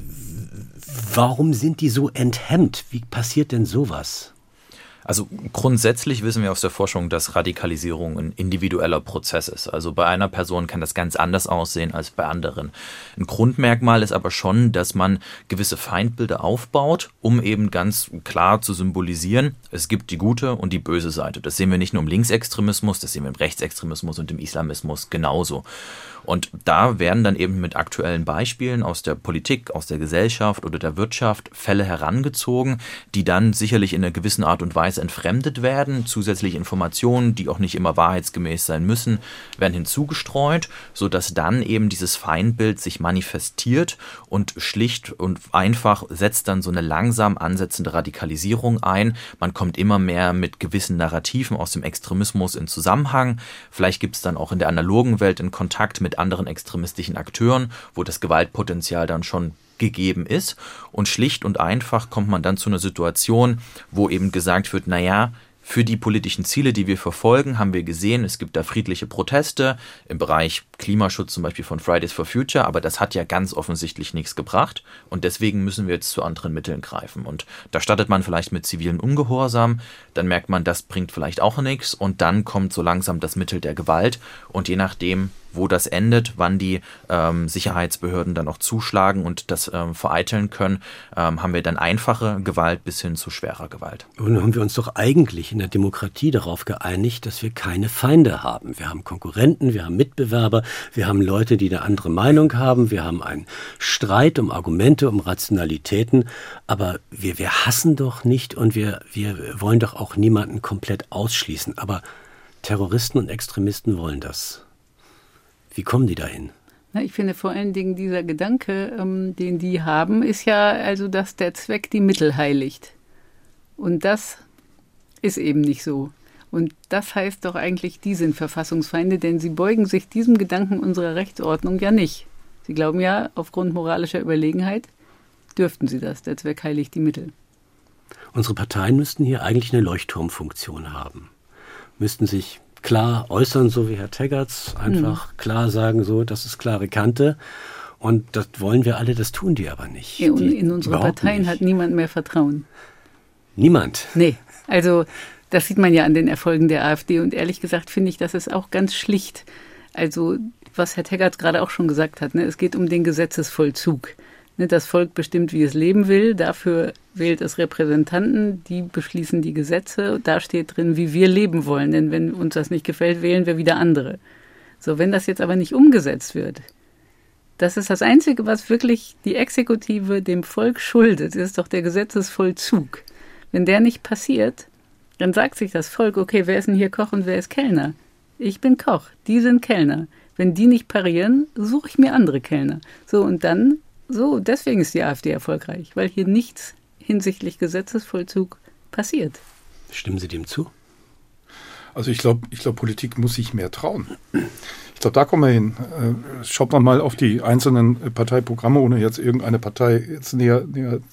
warum sind die so enthemmt? Wie passiert denn sowas? Also grundsätzlich wissen wir aus der Forschung, dass Radikalisierung ein individueller Prozess ist. Also bei einer Person kann das ganz anders aussehen als bei anderen. Ein Grundmerkmal ist aber schon, dass man gewisse Feindbilder aufbaut, um eben ganz klar zu symbolisieren, es gibt die gute und die böse Seite. Das sehen wir nicht nur im Linksextremismus, das sehen wir im Rechtsextremismus und im Islamismus genauso. Und da werden dann eben mit aktuellen Beispielen aus der Politik, aus der Gesellschaft oder der Wirtschaft Fälle herangezogen, die dann sicherlich in einer gewissen Art und Weise entfremdet werden. Zusätzliche Informationen, die auch nicht immer wahrheitsgemäß sein müssen, werden hinzugestreut, sodass dann eben dieses Feindbild sich manifestiert und schlicht und einfach setzt dann so eine langsam ansetzende Radikalisierung ein. Man kommt immer mehr mit gewissen Narrativen aus dem Extremismus in Zusammenhang. Vielleicht gibt es dann auch in der analogen Welt in Kontakt mit anderen extremistischen Akteuren, wo das Gewaltpotenzial dann schon gegeben ist. Und schlicht und einfach kommt man dann zu einer Situation, wo eben gesagt wird, naja, für die politischen Ziele, die wir verfolgen, haben wir gesehen, es gibt da friedliche Proteste im Bereich Klimaschutz, zum Beispiel von Fridays for Future, aber das hat ja ganz offensichtlich nichts gebracht und deswegen müssen wir jetzt zu anderen Mitteln greifen. Und da startet man vielleicht mit zivilen Ungehorsam, dann merkt man, das bringt vielleicht auch nichts und dann kommt so langsam das Mittel der Gewalt und je nachdem, wo das endet, wann die Sicherheitsbehörden dann auch zuschlagen und das vereiteln können, haben wir dann einfache Gewalt bis hin zu schwerer Gewalt. Und haben wir uns doch eigentlich in der Demokratie darauf geeinigt, dass wir keine Feinde haben. Wir haben Konkurrenten, wir haben Mitbewerber, wir haben Leute, die eine andere Meinung haben, wir haben einen Streit um Argumente, um Rationalitäten, aber wir hassen doch nicht und wir wollen doch auch niemanden komplett ausschließen. Aber Terroristen und Extremisten wollen das. Wie kommen die dahin? Na, ich finde vor allen Dingen dieser Gedanke, den die haben, ist ja also, dass der Zweck die Mittel heiligt. Und das ist eben nicht so. Und das heißt doch eigentlich, die sind Verfassungsfeinde, denn sie beugen sich diesem Gedanken unserer Rechtsordnung ja nicht. Sie glauben ja, aufgrund moralischer Überlegenheit dürften sie das. Der Zweck heiligt die Mittel. Unsere Parteien müssten hier eigentlich eine Leuchtturmfunktion haben. Müssten sich klar äußern, so wie Herr Teggerts, einfach klar sagen, so, das ist klare Kante. Und das wollen wir alle, das tun die aber nicht. Ja, und in unsere Parteien nicht. Hat niemand mehr Vertrauen. Niemand? Nee, also das sieht man ja an den Erfolgen der AfD. Und ehrlich gesagt finde ich, das ist auch ganz schlicht. Also was Herr Teggert gerade auch schon gesagt hat, ne, es geht um den Gesetzesvollzug. Das Volk bestimmt, wie es leben will. Dafür wählt es Repräsentanten, die beschließen die Gesetze. Da steht drin, wie wir leben wollen. Denn wenn uns das nicht gefällt, wählen wir wieder andere. So, wenn das jetzt aber nicht umgesetzt wird, das ist das Einzige, was wirklich die Exekutive dem Volk schuldet. Das ist doch der Gesetzesvollzug. Wenn der nicht passiert, dann sagt sich das Volk, okay, wer ist denn hier Koch und wer ist Kellner? Ich bin Koch, die sind Kellner. Wenn die nicht parieren, suche ich mir andere Kellner. So, und dann... So, deswegen ist die AfD erfolgreich, weil hier nichts hinsichtlich Gesetzesvollzug passiert. Stimmen Sie dem zu? Also ich glaube, Politik muss sich mehr trauen. Ich glaube, da kommen wir hin. Schaut man mal auf die einzelnen Parteiprogramme, ohne jetzt irgendeine Partei jetzt näher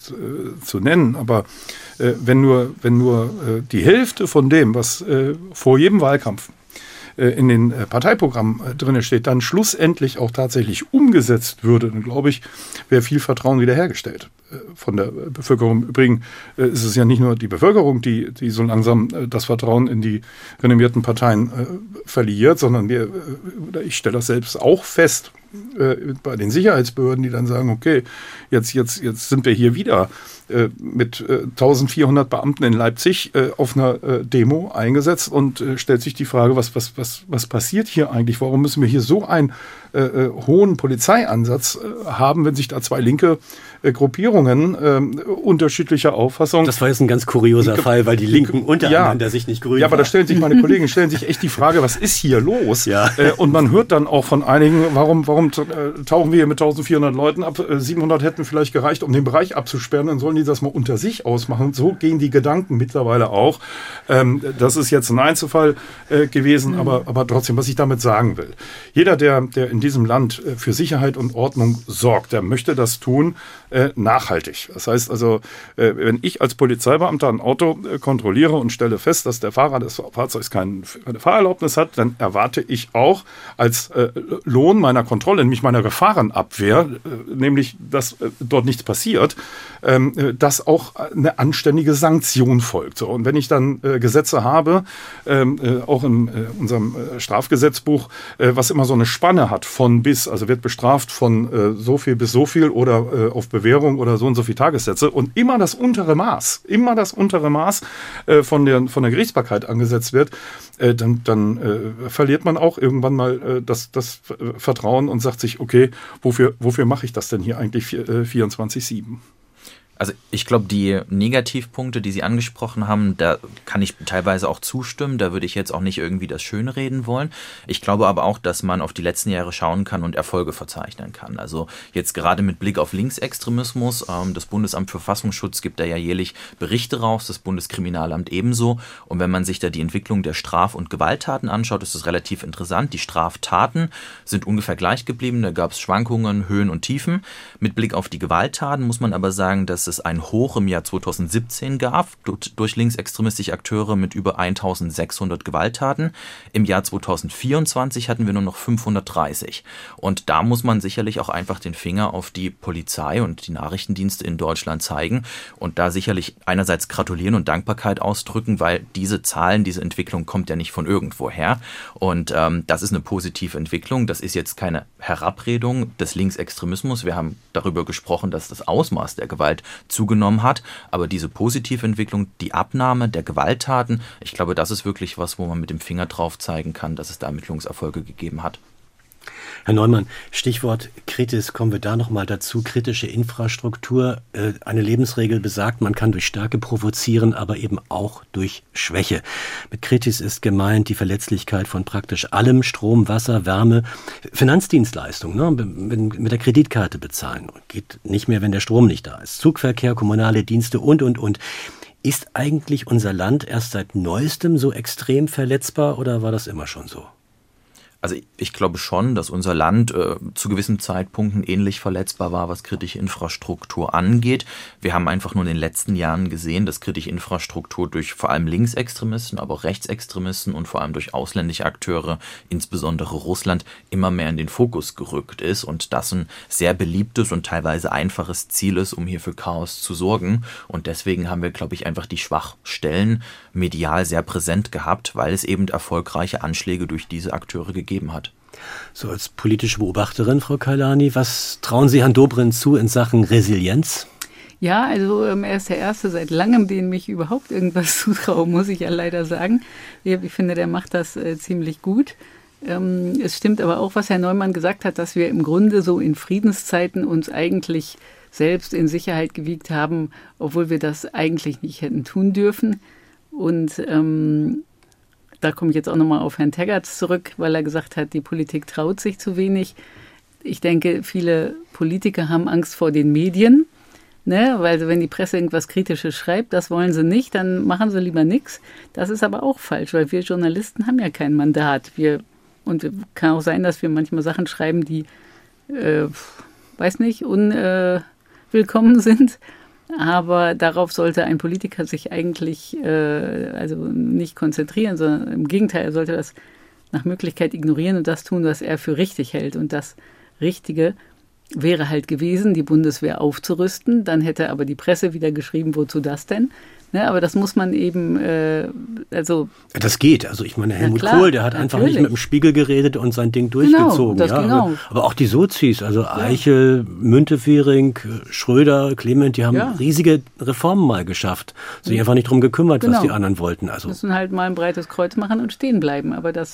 zu nennen. Aber wenn nur die Hälfte von dem, was vor jedem Wahlkampf in den Parteiprogrammen drin steht, dann schlussendlich auch tatsächlich umgesetzt würde, dann glaube ich, wäre viel Vertrauen wiederhergestellt von der Bevölkerung. Im Übrigen ist es ja nicht nur die Bevölkerung, die so langsam das Vertrauen in die renommierten Parteien verliert, sondern ich stelle das selbst auch fest bei den Sicherheitsbehörden, die dann sagen, okay, jetzt sind wir hier wieder mit 1400 Beamten in Leipzig auf einer Demo eingesetzt und stellt sich die Frage, was passiert hier eigentlich? Warum müssen wir hier so ein hohen Polizeieinsatz haben, wenn sich da zwei linke Gruppierungen unterschiedlicher Auffassung. Das war jetzt ein ganz kurioser Fall, weil die Linken untereinander sich nicht grün Ja, aber da waren. stellen sich meine Kollegen sich echt die Frage, was ist hier los? Ja. Und man hört dann auch von einigen, warum tauchen wir hier mit 1400 Leuten ab? 700 hätten vielleicht gereicht, um den Bereich abzusperren, dann sollen die das mal unter sich ausmachen. So gehen die Gedanken mittlerweile auch. Das ist jetzt ein Einzelfall gewesen, aber trotzdem, was ich damit sagen will. Jeder, der in diesem Land für Sicherheit und Ordnung sorgt, der möchte das tun, nachhaltig. Das heißt also, wenn ich als Polizeibeamter ein Auto kontrolliere und stelle fest, dass der Fahrer des Fahrzeugs keine Fahrerlaubnis hat, dann erwarte ich auch als Lohn meiner Kontrolle, nämlich meiner Gefahrenabwehr, nämlich, dass dort nichts passiert, dass auch eine anständige Sanktion folgt. So, und wenn ich dann Gesetze habe, auch in unserem Strafgesetzbuch, was immer so eine Spanne hat von bis, also wird bestraft von so viel bis so viel oder auf Bewährung oder so und so viele Tagessätze und immer das untere Maß von der Gerichtsbarkeit angesetzt wird, dann verliert man auch irgendwann mal das Vertrauen und sagt sich, okay, wofür mache ich das denn hier eigentlich 24/7? Also ich glaube, die Negativpunkte, die Sie angesprochen haben, da kann ich teilweise auch zustimmen. Da würde ich jetzt auch nicht irgendwie das Schönreden wollen. Ich glaube aber auch, dass man auf die letzten Jahre schauen kann und Erfolge verzeichnen kann. Also jetzt gerade mit Blick auf Linksextremismus. Das Bundesamt für Verfassungsschutz gibt da ja jährlich Berichte raus, das Bundeskriminalamt ebenso. Und wenn man sich da die Entwicklung der Straf- und Gewalttaten anschaut, ist das relativ interessant. Die Straftaten sind ungefähr gleich geblieben. Da gab es Schwankungen, Höhen und Tiefen. Mit Blick auf die Gewalttaten muss man aber sagen, dass es ein Hoch im Jahr 2017 gab, durch linksextremistische Akteure mit über 1600 Gewalttaten. Im Jahr 2024 hatten wir nur noch 530. Und da muss man sicherlich auch einfach den Finger auf die Polizei und die Nachrichtendienste in Deutschland zeigen und da sicherlich einerseits gratulieren und Dankbarkeit ausdrücken, weil diese Zahlen, diese Entwicklung kommt ja nicht von irgendwoher. Und das ist eine positive Entwicklung. Das ist jetzt keine Herabredung des Linksextremismus. Wir haben darüber gesprochen, dass das Ausmaß der Gewalt zugenommen hat. Aber diese positive Entwicklung, die Abnahme der Gewalttaten, ich glaube, das ist wirklich was, wo man mit dem Finger drauf zeigen kann, dass es da Ermittlungserfolge gegeben hat. Herr Neumann, Stichwort Kritis, kommen wir da nochmal dazu. Kritische Infrastruktur, eine Lebensregel besagt, man kann durch Stärke provozieren, aber eben auch durch Schwäche. Mit Kritis ist gemeint die Verletzlichkeit von praktisch allem, Strom, Wasser, Wärme, Finanzdienstleistungen, ne? Mit der Kreditkarte bezahlen. Geht nicht mehr, wenn der Strom nicht da ist. Zugverkehr, kommunale Dienste und. Ist eigentlich unser Land erst seit Neuestem so extrem verletzbar oder war das immer schon so? Also ich glaube schon, dass unser Land zu gewissen Zeitpunkten ähnlich verletzbar war, was kritische Infrastruktur angeht. Wir haben einfach nur in den letzten Jahren gesehen, dass kritische Infrastruktur durch vor allem Linksextremisten, aber auch Rechtsextremisten und vor allem durch ausländische Akteure, insbesondere Russland, immer mehr in den Fokus gerückt ist und das ein sehr beliebtes und teilweise einfaches Ziel ist, um hier für Chaos zu sorgen. Und deswegen haben wir, glaube ich, einfach die Schwachstellen medial sehr präsent gehabt, weil es eben erfolgreiche Anschläge durch diese Akteure gegeben hat. So, als politische Beobachterin, Frau Kailani, was trauen Sie Herrn Dobrindt zu in Sachen Resilienz? Ja, also er ist der Erste seit langem, dem ich überhaupt irgendwas zutraue, muss ich ja leider sagen. Ich finde, der macht das ziemlich gut. Es stimmt aber auch, was Herr Neumann gesagt hat, dass wir im Grunde so in Friedenszeiten uns eigentlich selbst in Sicherheit gewiegt haben, obwohl wir das eigentlich nicht hätten tun dürfen. Und da komme ich jetzt auch nochmal auf Herrn Teggerts zurück, weil er gesagt hat, die Politik traut sich zu wenig. Ich denke, viele Politiker haben Angst vor den Medien, ne? Weil wenn die Presse irgendwas Kritisches schreibt, das wollen sie nicht, dann machen sie lieber nichts. Das ist aber auch falsch, weil wir Journalisten haben ja kein Mandat. Und kann auch sein, dass wir manchmal Sachen schreiben, die, unwillkommen sind. Aber darauf sollte ein Politiker sich eigentlich nicht konzentrieren, sondern im Gegenteil, er sollte das nach Möglichkeit ignorieren und das tun, was er für richtig hält. Und das Richtige wäre halt gewesen, die Bundeswehr aufzurüsten. Dann hätte aber die Presse wieder geschrieben, wozu das denn? Ne, aber das muss man eben, Das geht. Also ich meine, Helmut Kohl, der hat einfach nicht mit dem Spiegel geredet und sein Ding durchgezogen. Genau, aber auch die Sozis, also Eichel, Müntefering, Schröder, Clement, die haben riesige Reformen mal geschafft. Sich einfach nicht drum gekümmert, was die anderen wollten. Also müssen halt mal ein breites Kreuz machen und stehen bleiben. Aber das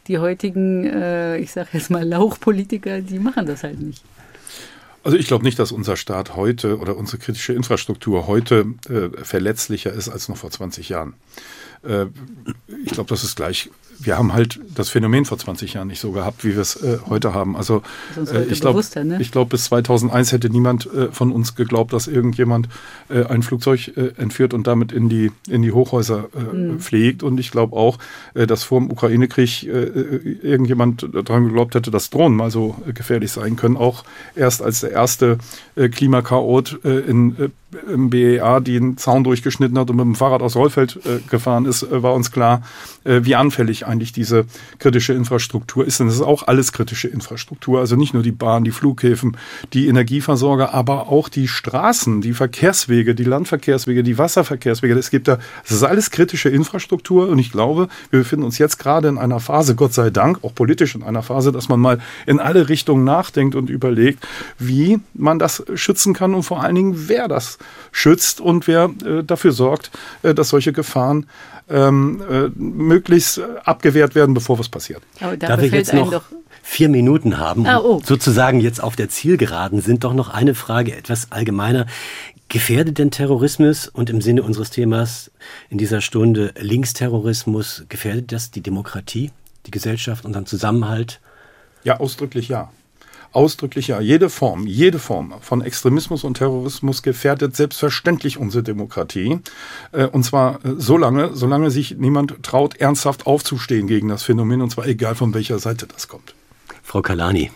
die heutigen, ich sage jetzt mal Lauchpolitiker, die machen das halt nicht. Also ich glaube nicht, dass unser Staat heute oder unsere kritische Infrastruktur heute verletzlicher ist als noch vor 20 Jahren. Ich glaube, das ist gleich. Wir haben halt das Phänomen vor 20 Jahren nicht so gehabt, wie wir es heute haben. Also ich glaube, bis 2001 hätte niemand von uns geglaubt, dass irgendjemand ein Flugzeug entführt und damit in die Hochhäuser fliegt. Und ich glaube auch, dass vor dem Ukraine-Krieg irgendjemand daran geglaubt hätte, dass Drohnen mal so gefährlich sein können. Auch erst als der erste Klimakaot im BER den Zaun durchgeschnitten hat und mit dem Fahrrad aufs Rollfeld gefahren ist, war uns klar, wie anfällig eigentlich diese kritische Infrastruktur ist. Und das ist auch alles kritische Infrastruktur. Also nicht nur die Bahn, die Flughäfen, die Energieversorger, aber auch die Straßen, die Verkehrswege, die Landverkehrswege, die Wasserverkehrswege. Das ist alles kritische Infrastruktur. Und ich glaube, wir befinden uns jetzt gerade in einer Phase, Gott sei Dank, auch politisch in einer Phase, dass man mal in alle Richtungen nachdenkt und überlegt, wie man das schützen kann und vor allen Dingen, wer das schützt und wer dafür sorgt, dass solche Gefahren möglichst abgewehrt werden, bevor was passiert. Da wir jetzt noch 4 Minuten haben und sozusagen jetzt auf der Zielgeraden sind, doch noch eine Frage etwas allgemeiner. Gefährdet denn Terrorismus und im Sinne unseres Themas in dieser Stunde Linksterrorismus, gefährdet das die Demokratie, die Gesellschaft, unseren Zusammenhalt? Ja, ausdrücklich ja. Ausdrücklich ja. Jede Form von Extremismus und Terrorismus gefährdet selbstverständlich unsere Demokratie. Und zwar solange sich niemand traut, ernsthaft aufzustehen gegen das Phänomen, und zwar egal von welcher Seite das kommt. Frau Kalani.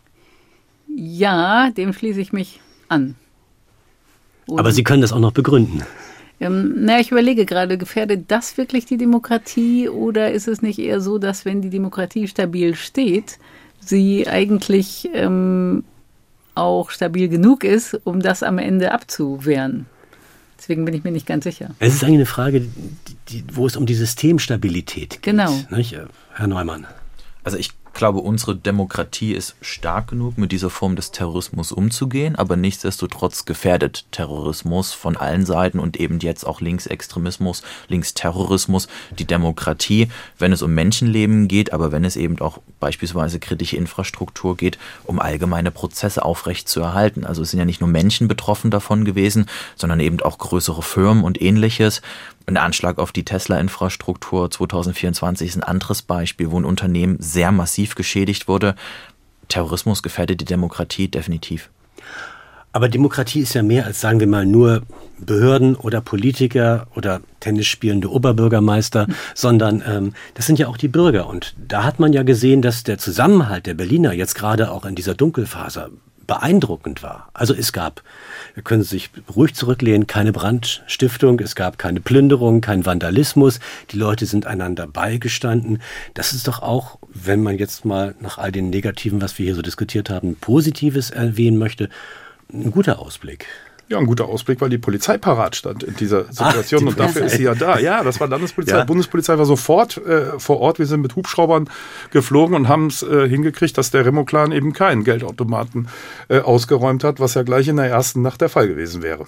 Ja, dem schließe ich mich an. Aber Sie können das auch noch begründen. Ich überlege gerade, gefährdet das wirklich die Demokratie oder ist es nicht eher so, dass wenn die Demokratie stabil steht, sie eigentlich auch stabil genug ist, um das am Ende abzuwehren? Deswegen bin ich mir nicht ganz sicher. Es ist eigentlich eine Frage, wo es um die Systemstabilität geht. Genau. Nicht, Herr Neumann? Also ich glaube, unsere Demokratie ist stark genug, mit dieser Form des Terrorismus umzugehen, aber nichtsdestotrotz gefährdet Terrorismus von allen Seiten und eben jetzt auch Linksextremismus, Linksterrorismus die Demokratie, wenn es um Menschenleben geht, aber wenn es eben auch beispielsweise kritische Infrastruktur geht, um allgemeine Prozesse aufrechtzuerhalten. Also es sind ja nicht nur Menschen betroffen davon gewesen, sondern eben auch größere Firmen und Ähnliches. Ein Anschlag auf die Tesla-Infrastruktur 2024 ist ein anderes Beispiel, wo ein Unternehmen sehr massiv geschädigt wurde. Terrorismus gefährdet die Demokratie definitiv. Aber Demokratie ist ja mehr als, sagen wir mal, nur Behörden oder Politiker oder tennisspielende Oberbürgermeister, sondern das sind ja auch die Bürger. Und da hat man ja gesehen, dass der Zusammenhalt der Berliner jetzt gerade auch in dieser Dunkelphase beeindruckend war. Also es gab, wir können sich ruhig zurücklehnen, keine Brandstiftung, es gab keine Plünderung, kein Vandalismus, die Leute sind einander beigestanden. Das ist doch auch, wenn man jetzt mal nach all den Negativen, was wir hier so diskutiert haben, Positives erwähnen möchte, ein guter Ausblick. Ja, ein guter Ausblick, weil die Polizei parat stand in dieser Situation und dafür ist sie ja da. Ja, das war Landespolizei. Ja. Bundespolizei war sofort vor Ort. Wir sind mit Hubschraubern geflogen und haben es hingekriegt, dass der Remo-Clan eben keinen Geldautomaten ausgeräumt hat, was ja gleich in der ersten Nacht der Fall gewesen wäre.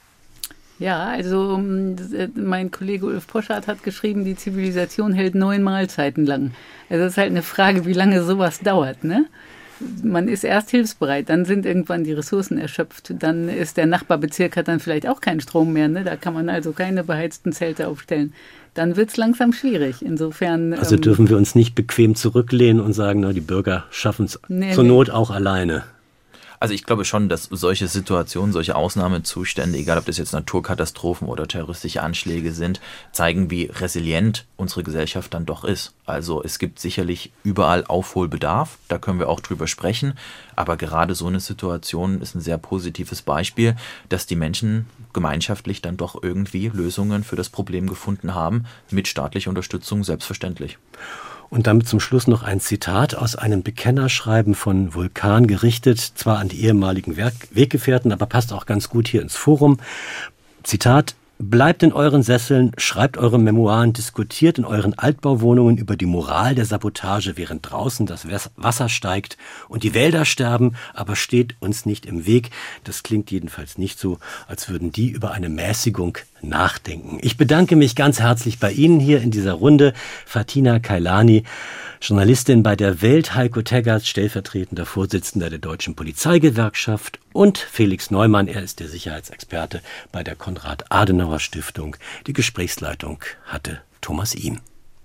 Ja, also mein Kollege Ulf Poschardt hat geschrieben, die Zivilisation hält 9 Mahlzeiten lang. Also das ist halt eine Frage, wie lange sowas dauert, ne? Man ist erst hilfsbereit, dann sind irgendwann die Ressourcen erschöpft, dann ist der Nachbarbezirk, hat dann vielleicht auch keinen Strom mehr, ne? Da kann man also keine beheizten Zelte aufstellen. Dann wird es langsam schwierig. Insofern. Also dürfen wir uns nicht bequem zurücklehnen und sagen, na, die Bürger schaffen es zur Not auch alleine. Also ich glaube schon, dass solche Situationen, solche Ausnahmezustände, egal ob das jetzt Naturkatastrophen oder terroristische Anschläge sind, zeigen, wie resilient unsere Gesellschaft dann doch ist. Also es gibt sicherlich überall Aufholbedarf, da können wir auch drüber sprechen, aber gerade so eine Situation ist ein sehr positives Beispiel, dass die Menschen gemeinschaftlich dann doch irgendwie Lösungen für das Problem gefunden haben, mit staatlicher Unterstützung selbstverständlich. Und damit zum Schluss noch ein Zitat aus einem Bekennerschreiben von Vulkan gerichtet, zwar an die ehemaligen Weggefährten, aber passt auch ganz gut hier ins Forum. Zitat: Bleibt in euren Sesseln, schreibt eure Memoiren, diskutiert in euren Altbauwohnungen über die Moral der Sabotage, während draußen das Wasser steigt und die Wälder sterben, aber steht uns nicht im Weg. Das klingt jedenfalls nicht so, als würden die über eine Mäßigung nachdenken. Ich bedanke mich ganz herzlich bei Ihnen hier in dieser Runde. Fatina Kailani, Journalistin bei der Welt, Heiko Teggerts, stellvertretender Vorsitzender der Deutschen Polizeigewerkschaft, und Felix Neumann, er ist der Sicherheitsexperte bei der Konrad-Adenauer-Stiftung. Die Gesprächsleitung hatte Thomas Ihm.